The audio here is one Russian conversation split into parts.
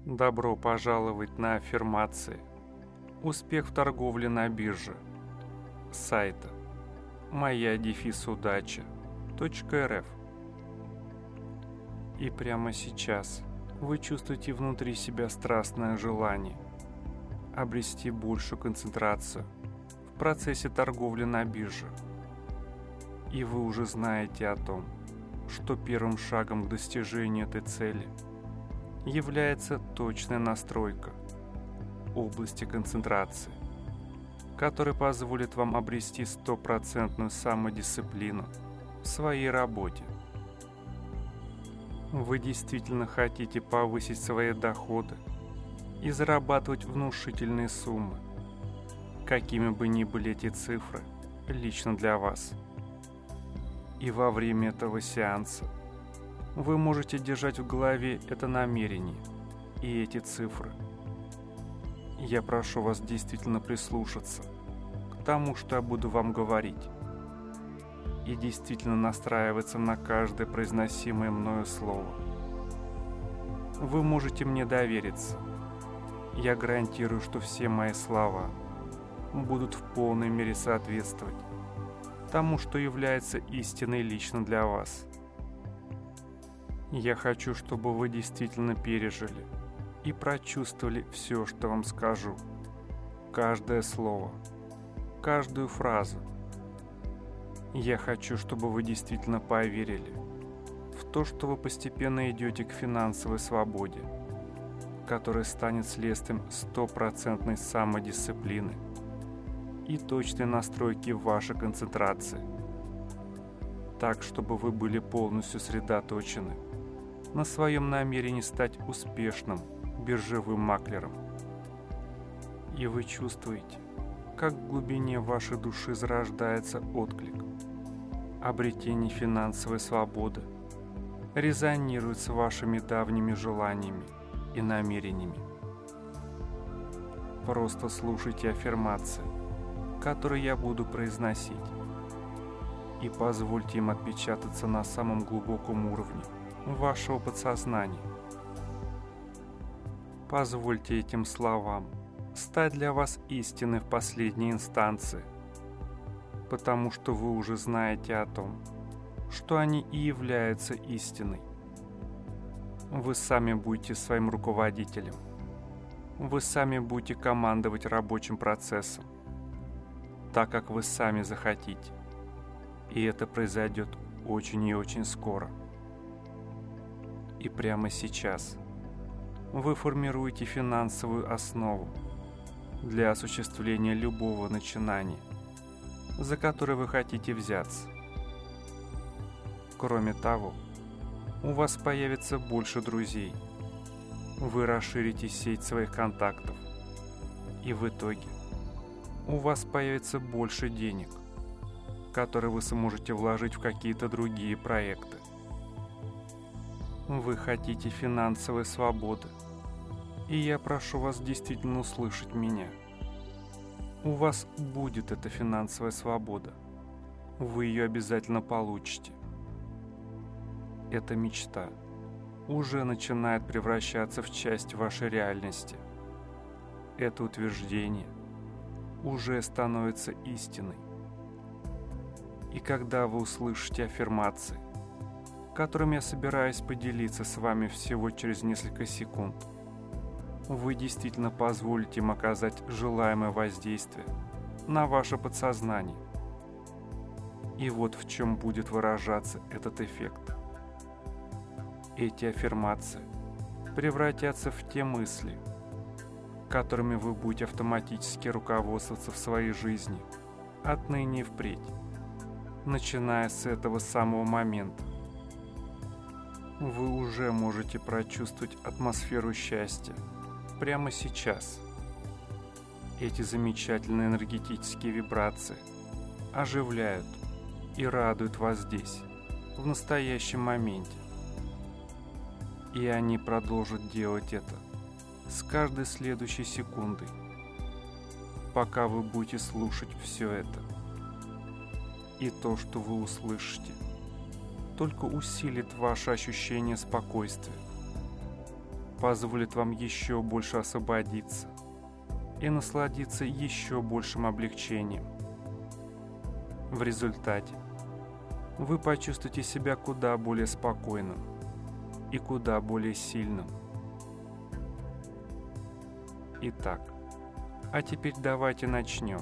Добро пожаловать на аффирмации. Успех в торговле на бирже. С сайта moya-удача.рф. И прямо сейчас вы чувствуете внутри себя страстное желание обрести большую концентрацию в процессе торговли на бирже. И вы уже знаете о том, что первым шагом к достижению этой цели является точная настройка области концентрации, которая позволит вам обрести 100% самодисциплину в своей работе. Вы действительно хотите повысить свои доходы и зарабатывать внушительные суммы, какими бы ни были эти цифры лично для вас. И во время этого сеанса вы можете держать в голове это намерение и эти цифры. Я прошу вас действительно прислушаться к тому, что я буду вам говорить, и действительно настраиваться на каждое произносимое мною слово. Вы можете мне довериться. Я гарантирую, что все мои слова будут в полной мере соответствовать тому, что является истиной лично для вас. Я хочу, чтобы вы действительно пережили и прочувствовали все, что вам скажу. Каждое слово, каждую фразу. Я хочу, чтобы вы действительно поверили в то, что вы постепенно идете к финансовой свободе, которая станет следствием 100% самодисциплины и точной настройки вашей концентрации, так, чтобы вы были полностью сосредоточены на своем намерении стать успешным биржевым маклером. И вы чувствуете, как в глубине вашей души зарождается отклик. Обретение финансовой свободы резонирует с вашими давними желаниями и намерениями. Просто слушайте аффирмации, которые я буду произносить, и позвольте им отпечататься на самом глубоком уровне вашего подсознания. Позвольте этим словам стать для вас истиной в последней инстанции, потому что вы уже знаете о том, что они и являются истиной. Вы сами будете своим руководителем. Вы сами будете командовать рабочим процессом, так как вы сами захотите. И это произойдет очень и очень скоро. И прямо сейчас вы формируете финансовую основу для осуществления любого начинания, за которое вы хотите взяться. Кроме того, у вас появится больше друзей, вы расширите сеть своих контактов, и в итоге у вас появится больше денег, которые вы сможете вложить в какие-то другие проекты. Вы хотите финансовой свободы, и я прошу вас действительно услышать меня. У вас будет эта финансовая свобода. Вы ее обязательно получите. Эта мечта уже начинает превращаться в часть вашей реальности. Это утверждение уже становится истиной. И когда вы услышите аффирмации, которыми я собираюсь поделиться с вами всего через несколько секунд, вы действительно позволите им оказать желаемое воздействие на ваше подсознание. И вот в чем будет выражаться этот эффект. Эти аффирмации превратятся в те мысли, которыми вы будете автоматически руководствоваться в своей жизни отныне и впредь, начиная с этого самого момента. Вы уже можете прочувствовать атмосферу счастья прямо сейчас. Эти замечательные энергетические вибрации оживляют и радуют вас здесь, в настоящем моменте. И они продолжат делать это с каждой следующей секундой, пока вы будете слушать все это. И то, что вы услышите, только усилит ваше ощущение спокойствия. позволит вам еще больше освободиться и насладиться еще большим облегчением. В результате вы почувствуете себя куда более спокойным и куда более сильным. Итак, а теперь давайте начнем.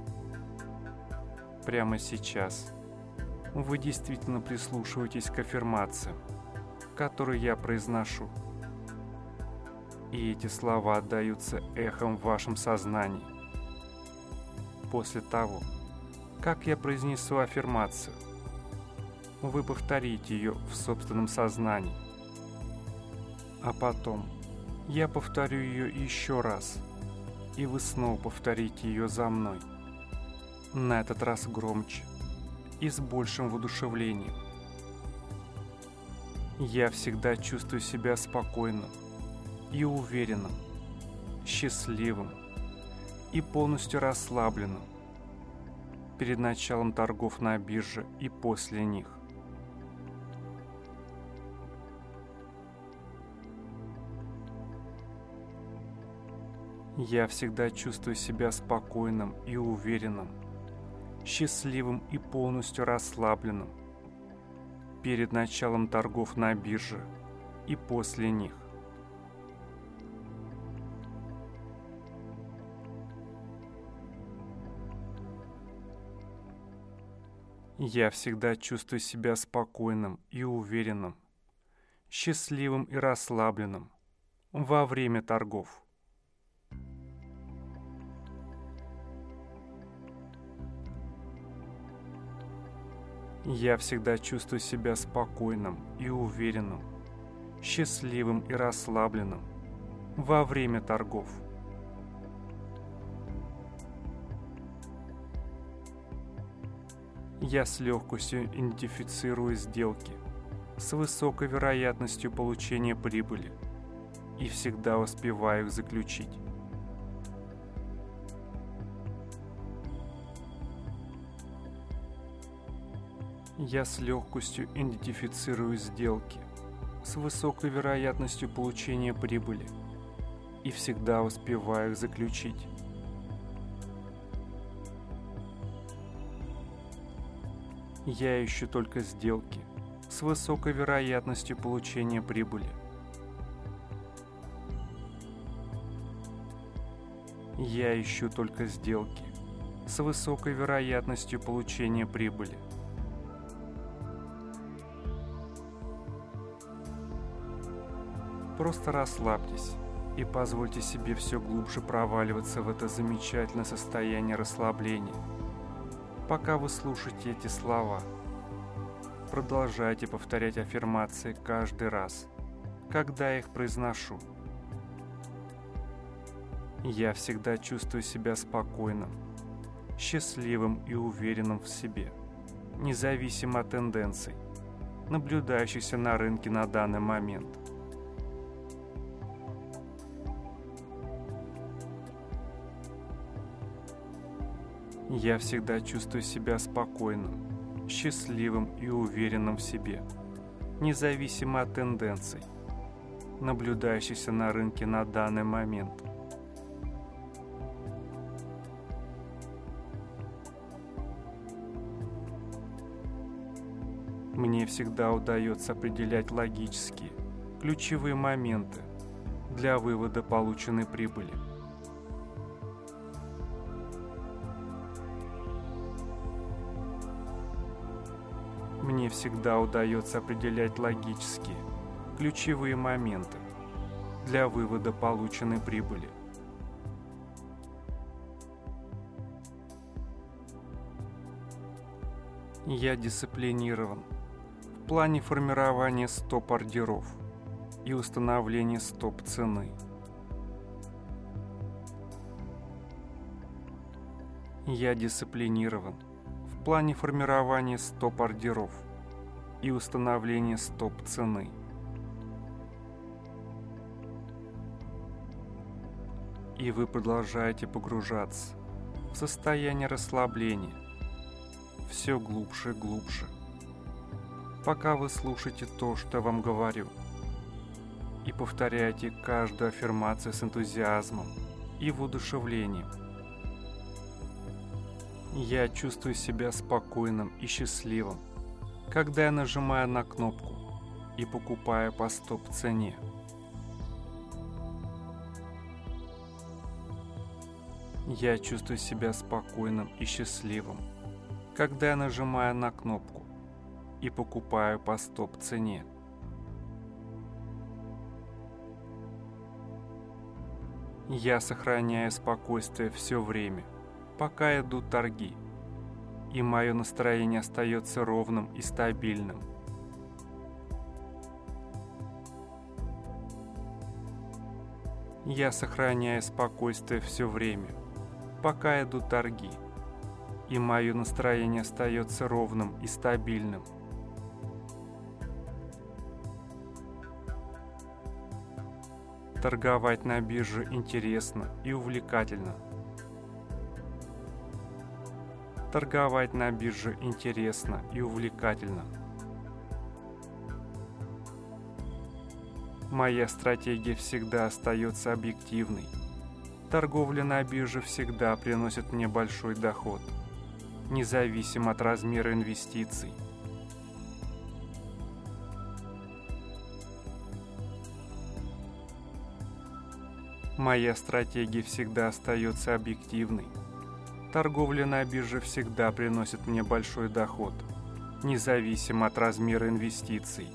Прямо сейчас вы действительно прислушиваетесь к аффирмациям, которые я произношу. И эти слова отдаются эхом в вашем сознании. После того, как я произнесу аффирмацию, вы повторите ее в собственном сознании. А потом я повторю ее еще раз, и вы снова повторите ее за мной. На этот раз громче и с большим воодушевлением. Я всегда чувствую себя спокойным и уверенным, счастливым и полностью расслабленным перед началом торгов на бирже и после них. Я всегда чувствую себя спокойным и уверенным, счастливым и полностью расслабленным перед началом торгов на бирже и после них. Я всегда чувствую себя спокойным и уверенным, счастливым и расслабленным во время торгов. Я всегда чувствую себя спокойным и уверенным, счастливым и расслабленным во время торгов. Я с легкостью идентифицирую сделки с высокой вероятностью получения прибыли и всегда успеваю их заключить. Я с легкостью идентифицирую сделки с высокой вероятностью получения прибыли и всегда успеваю их заключить. Я ищу только сделки с высокой вероятностью получения прибыли. Я ищу только сделки с высокой вероятностью получения прибыли. Просто расслабьтесь и позвольте себе все глубже проваливаться в это замечательное состояние расслабления. Пока вы слушаете эти слова, продолжайте повторять аффирмации каждый раз, когда я их произношу. Я всегда чувствую себя спокойным, счастливым и уверенным в себе, независимо от тенденций, наблюдающихся на рынке на данный момент. Я всегда чувствую себя спокойным, счастливым и уверенным в себе, независимо от тенденций, наблюдающихся на рынке на данный момент. Мне всегда удается определять логические, ключевые моменты для вывода полученной прибыли. Мне всегда удается определять логические, ключевые моменты для вывода полученной прибыли. Я дисциплинирован в плане формирования стоп-ордеров и установления стоп-цены. Я дисциплинирован в плане формирования стоп-ордеров и установления стоп-цены. И вы продолжаете погружаться в состояние расслабления все глубже и глубже, пока вы слушаете то, что я вам говорю, и повторяйте каждую аффирмацию с энтузиазмом и воодушевлением. Я чувствую себя спокойным и счастливым, когда я нажимаю на кнопку и покупаю по стоп-цене. Я чувствую себя спокойным и счастливым, когда я нажимаю на кнопку и покупаю по стоп-цене. Я сохраняю спокойствие все время, пока идут торги, и мое настроение остается ровным и стабильным. Я сохраняю спокойствие все время, пока идут торги, и мое настроение остается ровным и стабильным. Торговать на бирже интересно и увлекательно. Торговать на бирже интересно и увлекательно. Моя стратегия всегда остается объективной. Торговля на бирже всегда приносит мне большой доход, независимо от размера инвестиций. Моя стратегия всегда остается объективной. Торговля на бирже всегда приносит мне большой доход, независимо от размера инвестиций.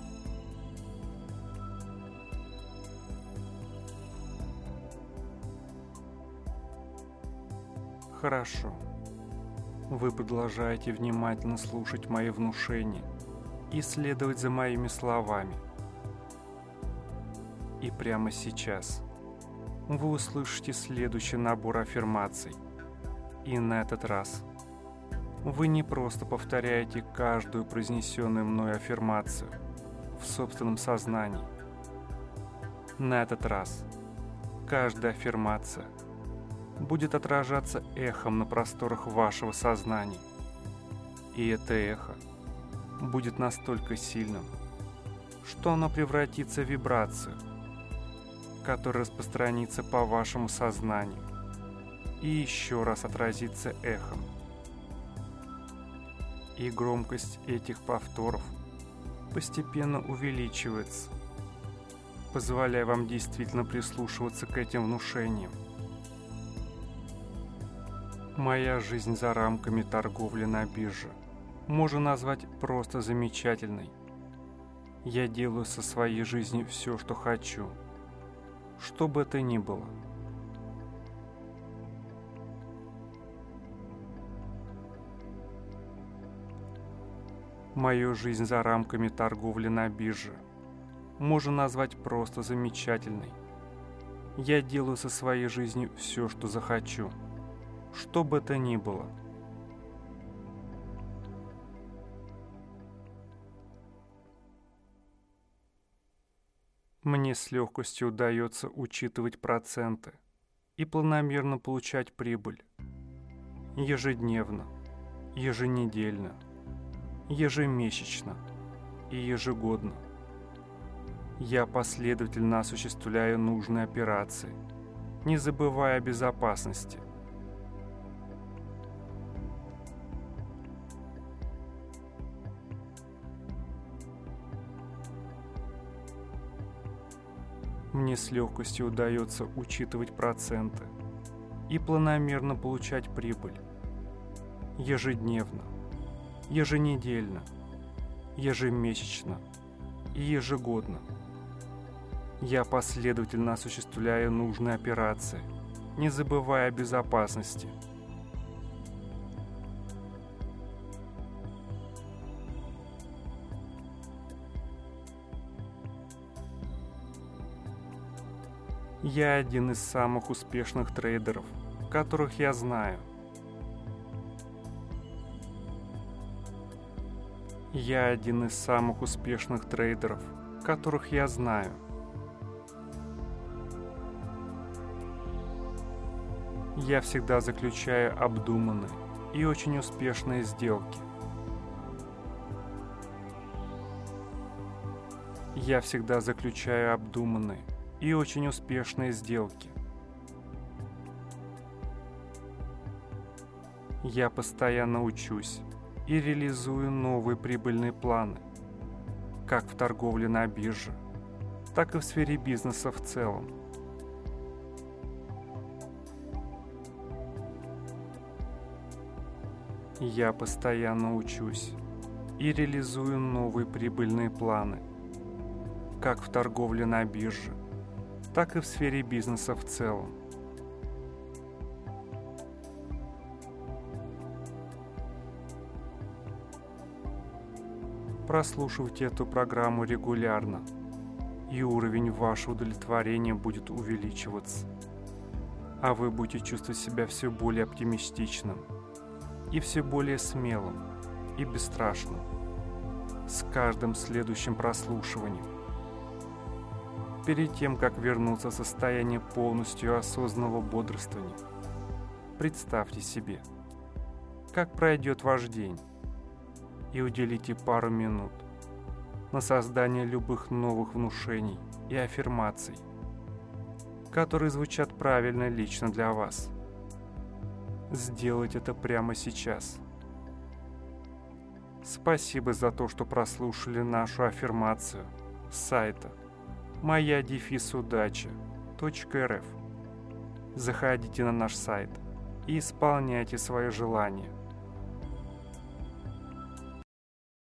Хорошо. Вы продолжаете внимательно слушать мои внушения и следовать за моими словами. И прямо сейчас вы услышите следующий набор аффирмаций. И на этот раз вы не просто повторяете каждую произнесенную мной аффирмацию в собственном сознании. На этот раз каждая аффирмация будет отражаться эхом на просторах вашего сознания. И это эхо будет настолько сильным, что оно превратится в вибрацию, которая распространится по вашему сознанию и еще раз отразится эхом. И громкость этих повторов постепенно увеличивается, позволяя вам действительно прислушиваться к этим внушениям. Моя жизнь за рамками торговли на бирже можно назвать просто замечательной. Я делаю со своей жизнью все, что хочу, что бы это ни было. Мою жизнь за рамками торговли на бирже можно назвать просто замечательной. Я делаю со своей жизнью все, что захочу, что бы это ни было. Мне с легкостью удается учитывать проценты и планомерно получать прибыль. Ежедневно, еженедельно, ежемесячно и ежегодно. Я последовательно осуществляю нужные операции, не забывая о безопасности. Мне с легкостью удается учитывать проценты и планомерно получать прибыль. Ежедневно, еженедельно, ежемесячно и ежегодно. Я последовательно осуществляю нужные операции, не забывая о безопасности. Я один из самых успешных трейдеров, которых я знаю. Я один из самых успешных трейдеров, которых я знаю. Я всегда заключаю обдуманные и очень успешные сделки. Я всегда заключаю обдуманные и очень успешные сделки. Я постоянно учусь и реализую новые прибыльные планы, как в торговле на бирже, так и в сфере бизнеса в целом. Я постоянно учусь и реализую новые прибыльные планы, как в торговле на бирже, так и в сфере бизнеса в целом. Прослушивайте эту программу регулярно, и уровень вашего удовлетворения будет увеличиваться, а вы будете чувствовать себя все более оптимистичным и все более смелым и бесстрашным с каждым следующим прослушиванием. Перед тем, как вернуться в состояние полностью осознанного бодрствования, представьте себе, как пройдет ваш день, и уделите пару минут на создание любых новых внушений и аффирмаций, которые звучат правильно лично для вас. Сделайте это прямо сейчас. Спасибо за то, что прослушали нашу аффирмацию с сайта moya-удача.рф. Заходите на наш сайт и исполняйте свои желания.